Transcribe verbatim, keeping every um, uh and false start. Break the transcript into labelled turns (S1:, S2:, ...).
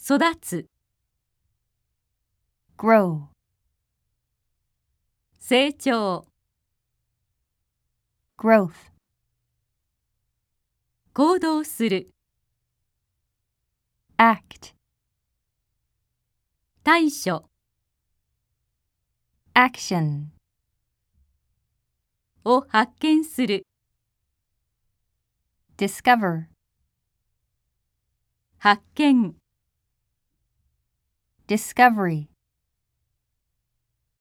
S1: 育つ、
S2: grow,
S1: 成長、
S2: growth,
S1: 行動する、
S2: act,
S1: 対処、
S2: action,
S1: を発見する、
S2: discover,
S1: 発見、
S2: discovery.